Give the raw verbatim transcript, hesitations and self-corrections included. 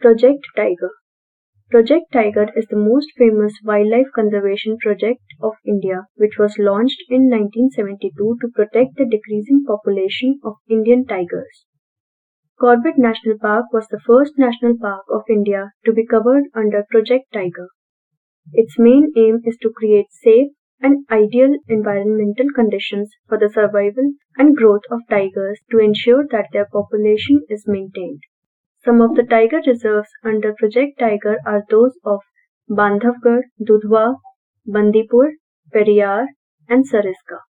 Project Tiger. Project Tiger is the most famous wildlife conservation project of India, which was launched in nineteen seventy-two to protect the decreasing population of Indian tigers. Corbett National Park was the first national park of India to be covered under Project Tiger. Its main aim is to create safe and ideal environmental conditions for the survival and growth of tigers to ensure that their population is maintained. Some of the tiger reserves under Project Tiger are those of Bandhavgarh, Dudhwa, Bandipur, Periyar, and Sariska.